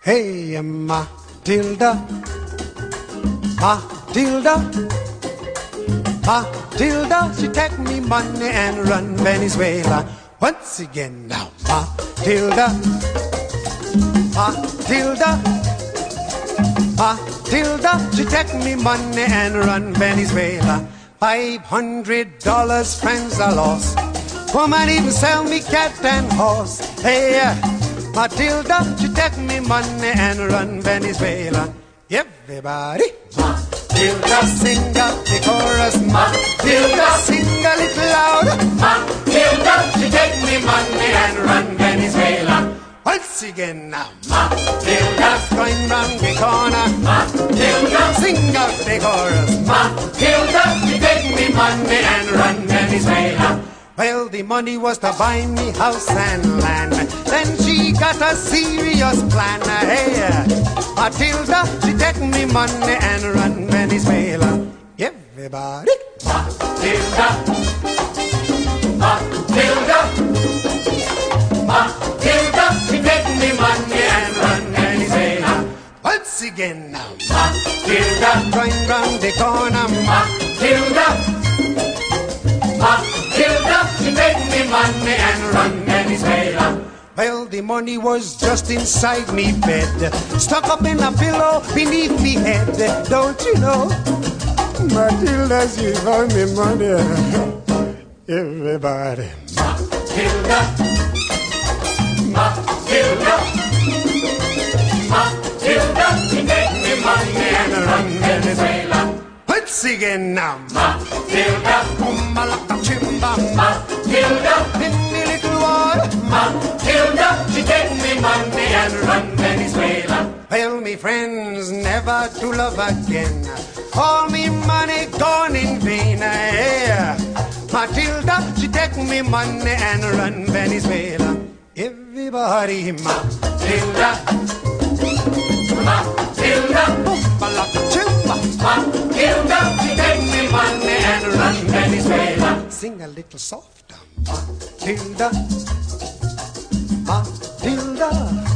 Hey, Matilda, Matilda, Matilda, she take me money and run Venezuela. Once again now, Matilda, Matilda, Matilda, she take me money and run Venezuela. $500 friends I lost. Woman even sell me cat and horse. Hey, Matilda, she take me money and run Venezuela. Everybody, Matilda, sing out the chorus. Matilda, sing a little louder. Matilda, she take me money and run Venezuela. Once again now, Matilda, going round the corner. Matilda, sing out the chorus. Matilda, she take me money and run Venezuela. Well, the money was to buy me house and land. Then she got a serious plan. Hey, Matilda, she take me money and run Venezuela. Everybody, Matilda, Matilda, Matilda, she take me money and run Venezuela. Once again now, Matilda, going round the corner. Matilda, Matilda, she take me money and run Venezuela. Well, the money was just inside me bed, stuck up in a pillow beneath me head. Don't you know, Matilda, she found me money. Everybody, Matilda, Matilda, Matilda, she take me money and run Venezuela. Once again now, Matilda, Malaka Chimba, Matilda, in the little water, Matilda, she take me money and run Venezuela. Well, me friends, never to love again. All me money gone in vain. Yeah. Matilda, she take me money and run Venezuela. Everybody, Matilda, Matilda, Malaka Chimba, Matilda, she take me money and run Venezuela. Sing a little softer, Matilda, Matilda,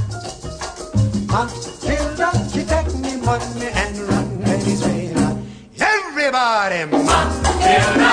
Matilda, she take me money and run Venezuela. Everybody, Matilda.